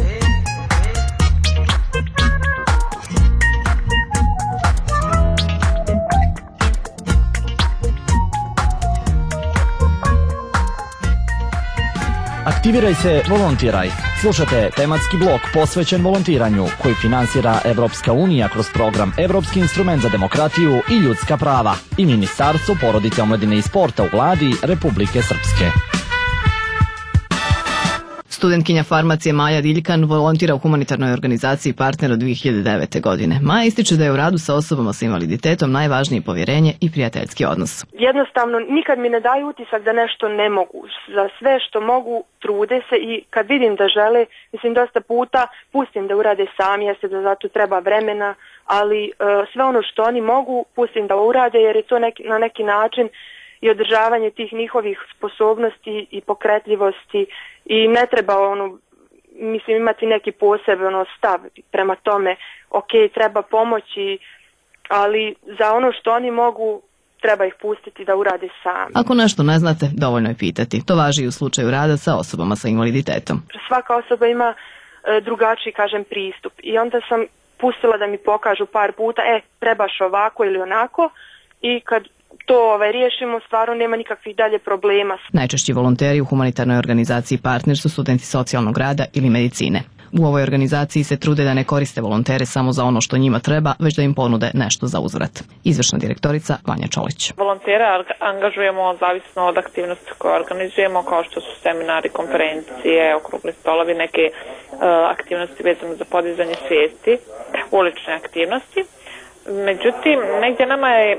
Aktiviraj se, volontiraj. Slušate tematski blok posvećen volontiranju koji finansira Evropska unija kroz program Evropski instrument za demokratiju i ljudska prava i Ministarstvo porodice, omladine i sporta u vladi Republike Srpske. Studentkinja farmacije Maja Diljkan volontira u humanitarnoj organizaciji Partner od dvije hiljade devete. godine. Maja ističe da je u radu sa osobama sa invaliditetom najvažnije povjerenje i prijateljski odnos. Jednostavno, nikad mi ne daju utisak da nešto ne mogu. Za sve što mogu, trude se i kad vidim da žele, mislim dosta puta, pustim da urade sami, jer se da zato treba vremena, ali uh, sve ono što oni mogu, pustim da urade, jer je to neki, na neki način i održavanje tih njihovih sposobnosti i pokretljivosti i ne treba ono, mislim, imati neki poseban ono, stav prema tome, ok, treba pomoći, ali za ono što oni mogu treba ih pustiti da urade sami. Ako nešto ne znate, dovoljno je pitati. To važi i u slučaju rada sa osobama sa invaliditetom. Svaka osoba ima e, drugačiji, kažem, pristup i onda sam pustila da mi pokažu par puta, e, trebaš ovako ili onako i kad to ovaj, riješimo, stvarno nema nikakvih dalje problema. Najčešći volonteri u humanitarnoj organizaciji Partner su studenti socijalnog rada ili medicine. U ovoj organizaciji se trude da ne koriste volontere samo za ono što njima treba, već da im ponude nešto za uzvrat. Izvršna direktorica Vanja Čolić. Volontere angažujemo zavisno od aktivnosti koje organizujemo, kao što su seminari, konferencije, okrugli stolovi, neke uh, aktivnosti vezane za podizanje svijesti, ulične aktivnosti. Međutim, negdje nama je,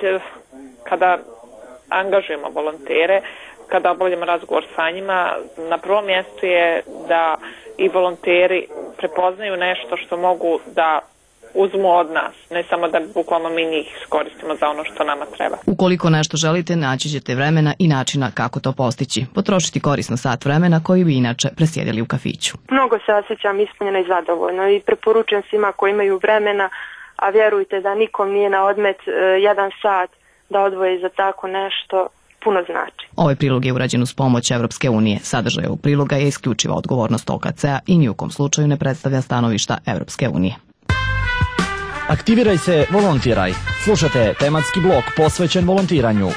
kada angažujemo volontere, kada obavljamo razgovor sa njima, na prvom mjestu je da i volonteri prepoznaju nešto što mogu da uzmu od nas, ne samo da bukvalno mi njih iskoristimo za ono što nama treba. Ukoliko nešto želite, naći ćete vremena i načina kako to postići. Potrošiti korisno sat vremena koji bi inače presjedili u kafiću. Mnogo se osjećam ispunjeno i zadovoljno i preporučujem svima koji imaju vremena, a vjerujte da nikom nije na odmet e, jedan sat da odvoje za tako nešto, puno znači. Ovaj prilog je urađen uz pomoć Evropske unije. Sadržaj ovog priloga je isključiva odgovornost O K C-a i ni u kom slučaju ne predstavlja stanovišta Evropske unije. Aktiviraj se, volontiraj. Slušate tematski blok posvećen volontiranju.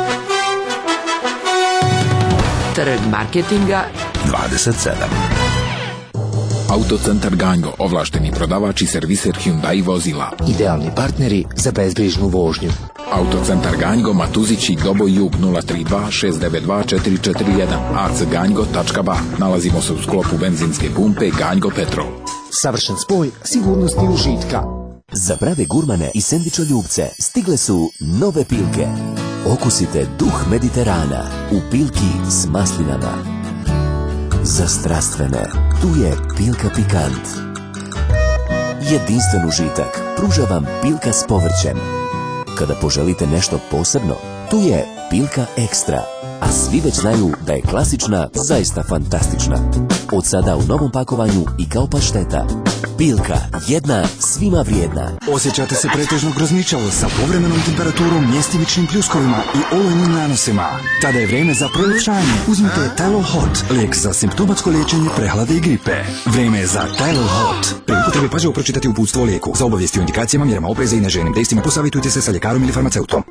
Trg marketinga dvadeset sedam. Autocentar Gango, ovlašteni prodavač i serviser Hyundai vozila. Idealni partneri za bezbrižnu vožnju. Autocentar Gango, Matuzići, Doboj Jug nula tri dva šest devet dva četiri četiri jedan a c gango tačka b a. Nalazimo se u sklopu benzinske pumpe Gango Petrol. Savršen spoj sigurnosti i užitka. Za prave gurmane i sendvičoljubce stigle su nove pilke. Okusite duh Mediterana u pilki s maslinama. Za strastvene, tu je Pilka Pikant. Jedinstven užitak pruža vam Pilka s povrćem. Kada poželite nešto posebno, tu je Pilka Ekstra. A svi već znaju da je klasična zaista fantastična. Od sada u novom pakovanju i kao pašteta. Pilka, jedna, svima vrijedna. Osjećate se pretežno grozničavo sa povremenom temperaturom, mjestimičnim pljuskovima i olujnim nanosima. Tada je vrijeme za prelepšanje. Uzmite Tylenol Hot, lijek za simptomatsko liječenje prehlade i gripe. Vrijeme je za Tylenol Hot. Pri upotrebi pažljivo pročitati uputstvo o lijeku. Za obavijesti o indikacijama, mjerama opreza i neželjenim dejstvima posavitujte se sa ljekarom ili farmaceutom.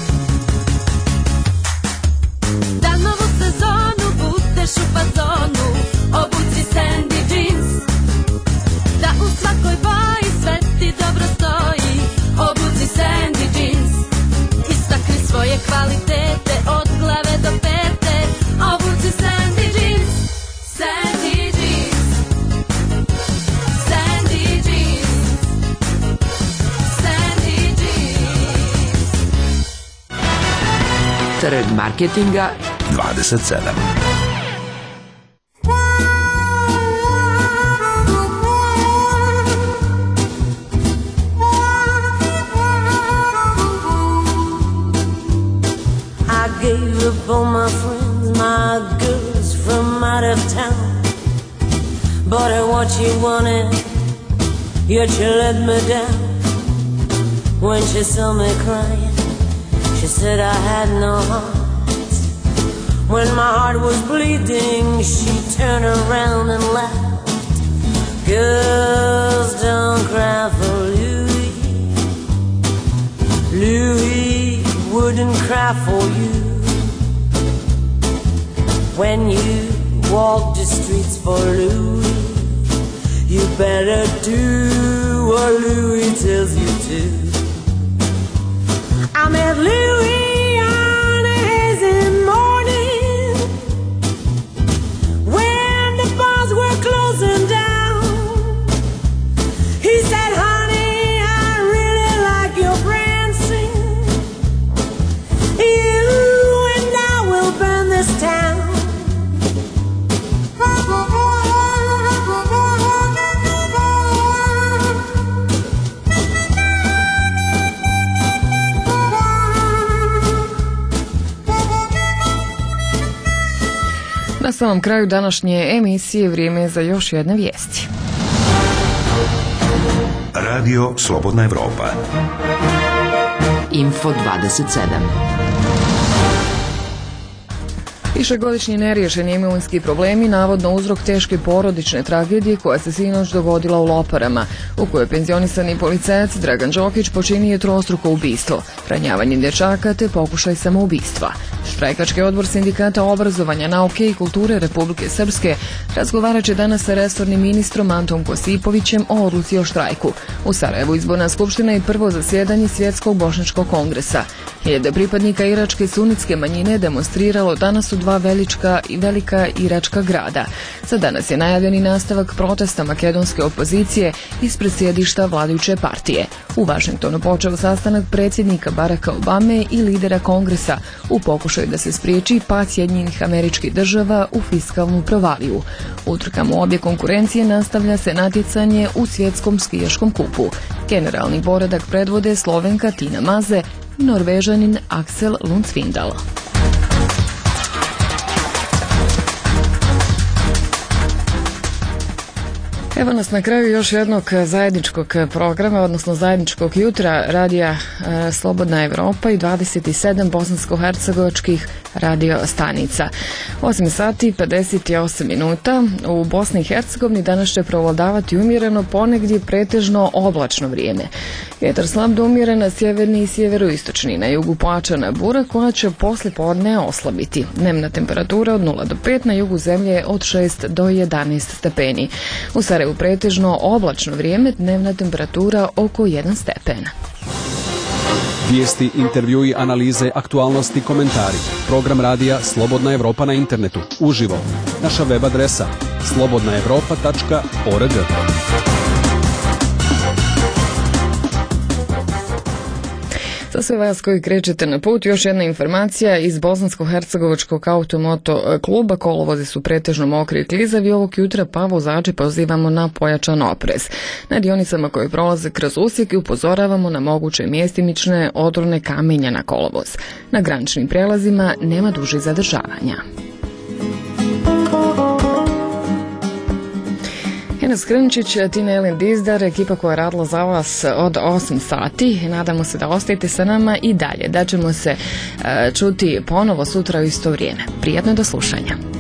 Da novu sezonu budeš u fazonu, obuci Sandy jeans. Da u svakoj boji sve ti dobro stoji, obuci Sandy jeans. Istakni svoje kvalitete od glave do pete, obuci Sandy jeans. Sandy jeans. Sandy jeans. Sandy jeans. Trg marketinga dvadeset sedam. I gave up all my friends, my girls from out of town. Bought her what she wanted, yet she let me down. When she saw me crying, she said I had no heart. When my heart was bleeding, she turned around and laughed. Girls don't cry for Louis. Louis wouldn't cry for you. When you walk the streets for Louis, you better do what Louis tells you to. I met Louis on a hazy morning when the samom kraju današnje emisije vrijeme je za još jedne vijesti. Radio Slobodna Evropa. Info dvadeset sedam. Višegodišnji neriješeni imovinski problemi, navodno uzrok teške porodične tragedije koja se sinoć dogodila u Loparama, u kojoj penzionisani policajac Dragan Đokić počinio trostruko ubistvo, ranjavanje dječaka te pokušaj samoubistva. Štrajkački odbor Sindikata obrazovanja, nauke i kulture Republike Srpske razgovarat će danas sa resornim ministrom Antom Kosipovićem o odluci o štrajku. U Sarajevu izborna skupština i prvo zasjedanje Svjetskog bošnjačkog kongresa. Hiljade pripadnika iračke sunitske manjine demonstriralo danas u dva velička i velika iračka grada. Za danas je najavljeni nastavak protesta makedonske opozicije ispred sjedišta vladajuće partije. U Vašingtonu počeo sastanak predsjednika Baracka Obame i lidera kongresa u pokušaju da se spriječi pad Sjedinjenih Američkih Država u fiskalnu provaliju. Utrkama u obje konkurencije nastavlja se natjecanje u svjetskom skijaškom kupu. Generalni poredak predvode Slovenka Tina Maze i Norvežanin Axel Lund-Svindal. Evo nas na kraju još jednog zajedničkog programa, odnosno zajedničkog jutra radija e, Slobodna Evropa i dvadeset sedam bosansko-hercegovačkih radio stanica. osam sati i pedeset osam minuta. U Bosni i Hercegovini danas će prevladavati umjereno, ponegdje pretežno oblačno vrijeme. Vjetar slab do umjeren, sjeverni i sjeveroistočni, na jugu pojačana bura koja će poslije podne oslabiti. Dnevna temperatura od nula do pet, na jugu zemlje od šest do jedanaest stepeni. U Sarajevu pretežno oblačno vrijeme, dnevna temperatura oko jedan stepen. Vijesti, intervjui, analize, aktualnosti, komentari. Program radija Slobodna Evropa na internetu. Uživo. Naša web adresa slobodna evropa tačka org. Za sve vas koji krećete na put, još jedna informacija iz Bosansko-hercegovačkog automoto kluba. Kolovozi su pretežno mokri i klizavi ovog jutra, pa vozači pozivamo na pojačan oprez. Na dionicama koje prolaze kroz usjek upozoravamo na moguće mjestimične odrone kamenja na kolovoz. Na graničnim prijelazima nema dužih zadržavanja. Enes Krnčić, Tina Elin Dizdar, ekipa koja je radila za vas od osam sati. Nadamo se da ostajete sa nama i dalje, da ćemo se uh, čuti ponovo sutra u isto vrijeme. Prijetno do slušanja.